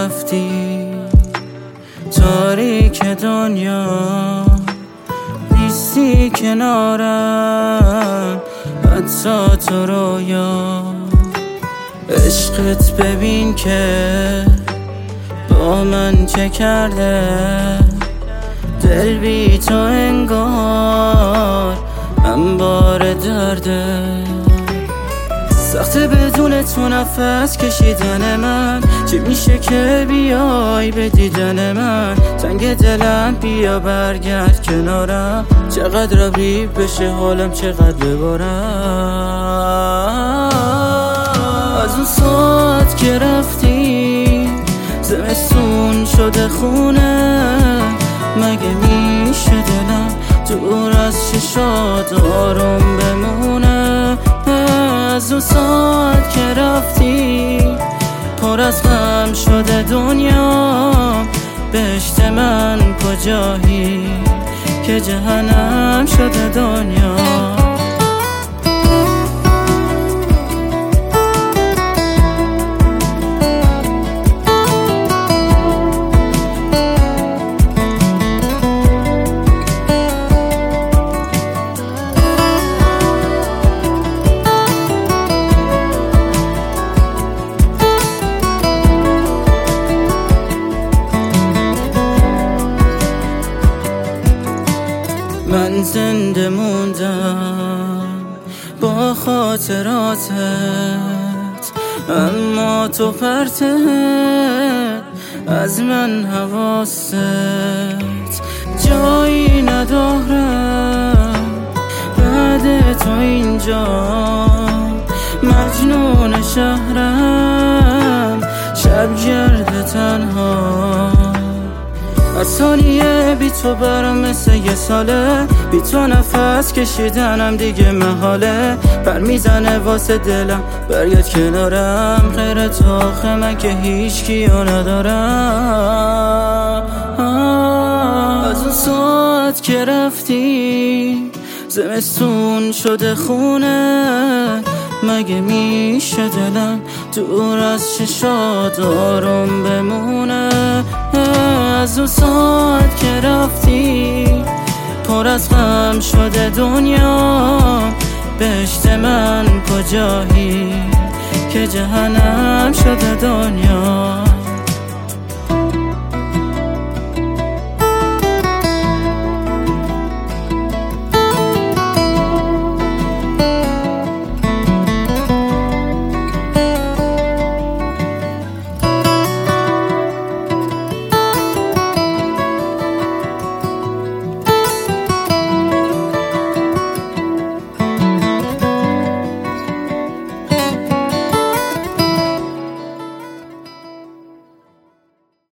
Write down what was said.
رفتی تاریک دنیا نیستی کنارم، حتی تو رویا. عشقت ببین که با من چه کرده، دل بی تو انگار انبار درده. سخته بدون تو نفس کشیدن من، چی میشه که بیای به دیدن من؟ تنگ دلم بیا برگرد کنارم، چقدر آبی بشه حالم چقدر ببارم. از اون ساعت که رفتی زمستون شده خونه، مگه میشه دلم دور از چشات آروم بمونه؟ از اون ساعت که رفتی پر از غم شده دنیا، بهشت من کجایی که جهنم شده دنیا. من زنده موندم با خاطراتت، اما تو پرتت از من حواست جایی ندارم بعد تو اینجا. مجنون شهرم شبگرد تنها، هر ثانیه بی تو برام مثل یه ساله، بی تو نفس کشیدنم دیگه محاله. پر میزنه واسه دلم برگرد کنارم، غیر تو آخه من که هیچ کیو ندارم. از اون ساعت که رفتی زمستون شده خونه، مگه میشه دلم دور از چشات آروم بمونه؟ از اون ساعت که رفتی پر از غم شده دنیا، بهشت من کجایی که جهنم شده دنیا.